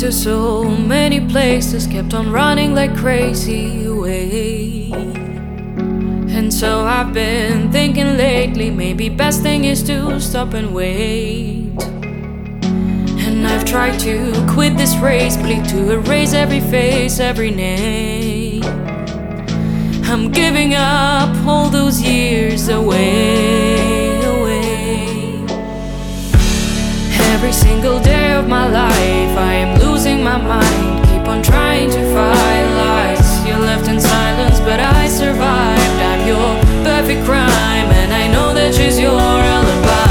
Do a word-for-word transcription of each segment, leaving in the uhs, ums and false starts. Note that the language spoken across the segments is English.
to so many places, kept on running like crazy away. And so I've been thinking lately, maybe best thing is to stop and wait. And I've tried to quit this race, bleed to erase every face, every name. I'm giving up all those years away, away. Every single day of my life I am losing my mind, keep on trying to fight lies. You're left in silence but I survived. I'm your perfect crime and I know that she's your alibi.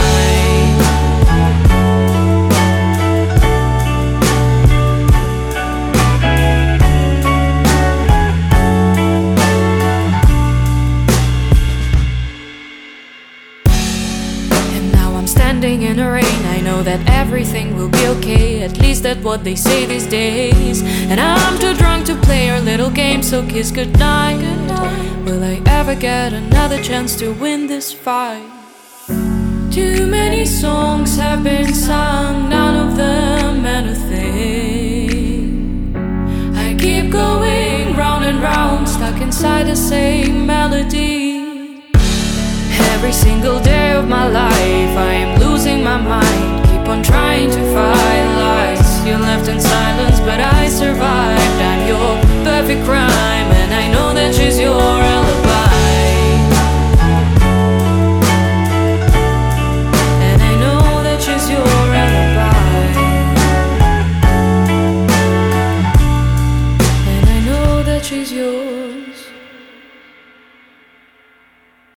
Standing in the rain, I know that everything will be okay. At least that's what they say these days. And I'm too drunk to play our little game, so kiss goodnight. Will I ever get another chance to win this fight? Too many songs have been sung, none of them meant a thing. I keep going round and round, stuck inside the same melody. Every single day of my life I am losing my mind, keep on trying to fight lies. You're left in silence but I survived. I'm your perfect crime and I know that she's your alibi. And I know that she's your alibi. And I know that she's your